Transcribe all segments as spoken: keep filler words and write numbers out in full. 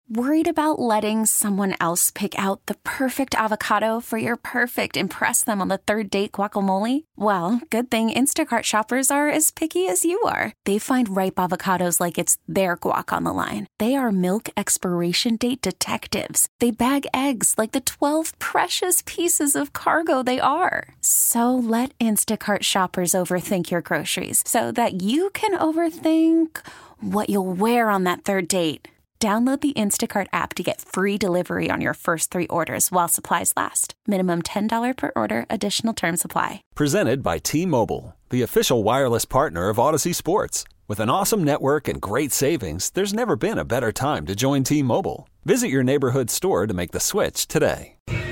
Worried about letting someone else pick out the perfect avocado for your perfect impress them on the third date guacamole? Well, good thing Instacart shoppers are as picky as you are. They find ripe avocados like it's their guac on the line. They are milk expiration date detectives. They bag eggs like the twelve precious pieces of cargo they are. So let Instacart shoppers overthink your groceries so that you can overthink what you'll wear on that third date. Download the Instacart app to get free delivery on your first three orders while supplies last. Minimum ten dollars per order. Additional terms apply. Presented by T-Mobile, the official wireless partner of Odyssey Sports. With an awesome network and great savings, there's never been a better time to join T-Mobile. Visit your neighborhood store to make the switch today.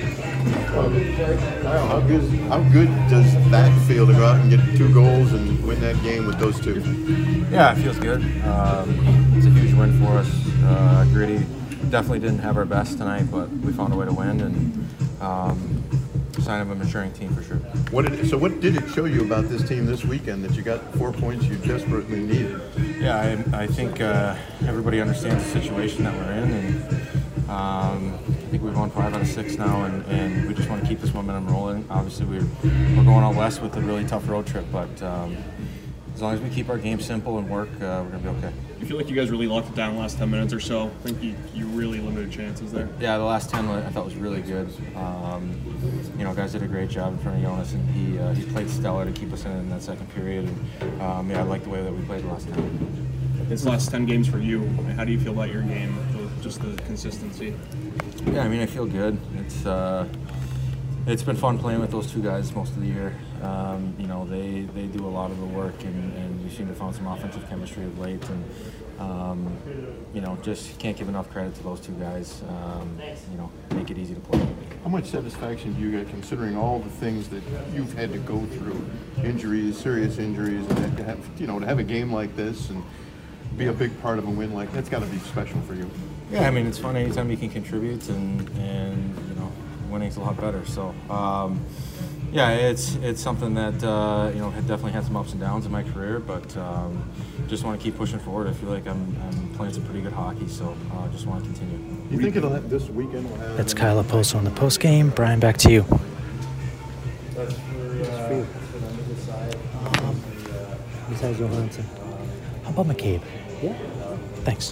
How good, how good does that feel to go out and get two goals and win that game with those two? Yeah, it feels good. Um, it's a huge win for us. Uh, gritty. Definitely didn't have our best tonight, but we found a way to win, and um, sign of a maturing team for sure. What did, so what did it show you about this team this weekend that you got four points you desperately needed? Yeah, I, I think uh, everybody understands the situation that we're in, and um, I think we've won five out of six now, and, and we just want to keep this momentum rolling. Obviously, we're, we're going out west with a really tough road trip, but um, as long as we keep our game simple and work, uh, we're going to be okay. You feel like you guys really locked it down the last ten minutes or so? I think you, you really limited chances there. Yeah, the last ten I thought was really good. Um, you know, guys did a great job in front of Jonas, and he uh, he played stellar to keep us in in that second period. And um, yeah, I like the way that we played the last ten. It's the last ten games for you. How do you feel about your game, just the consistency? Yeah, I mean, I feel good. It's uh, it's been fun playing with those two guys most of the year. Um, you know, they, they do a lot of the work, and, and we seem to have found some offensive chemistry of late. And, um, you know, just can't give enough credit to those two guys. Um, you know, make it easy to play. How much satisfaction do you get considering all the things that you've had to go through, injuries, serious injuries, and to have, you know, to have a game like this and be a big part of a win like that's got to be special for you. Yeah, I mean, it's fun anytime you can contribute, and, and you know, winning's a lot better. So, um, yeah, it's it's something that uh, you know had definitely had some ups and downs in my career, but um, just want to keep pushing forward. I feel like I'm, I'm playing some pretty good hockey, so uh, just want to continue. You think it'll have this weekend? Will have That's Kyle Oposo on the post game. Brian, back to you. That's for you. Um, besides Johansson, how about McCabe? Yeah. Thanks.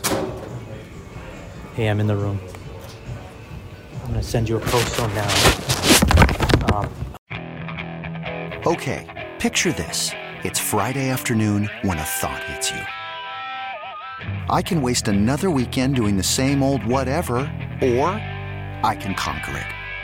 Hey, I'm in the room. I'm gonna send you a post on now. Um, Okay, picture this. It's Friday afternoon when a thought hits you. I can waste another weekend doing the same old whatever, or I can conquer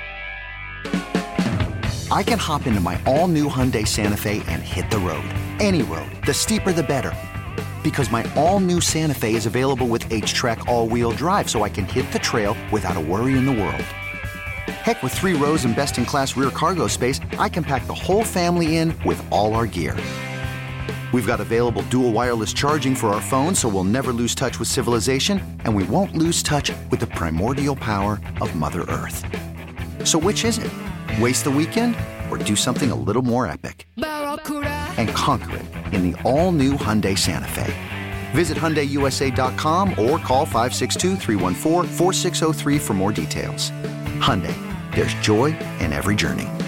it. I can hop into my all-new Hyundai Santa Fe and hit the road. Any road. The steeper, the better. Because my all-new Santa Fe is available with H-Track all-wheel drive, so I can hit the trail without a worry in the world. Heck, with three rows and best-in-class rear cargo space, I can pack the whole family in with all our gear. We've got available dual wireless charging for our phones, so we'll never lose touch with civilization, and we won't lose touch with the primordial power of Mother Earth. So which is it? Waste the weekend or do something a little more epic? And conquer it in the all-new Hyundai Santa Fe. Visit Hyundai U S A dot com or call five six two, three one four, four six zero three for more details. Hyundai, there's joy in every journey.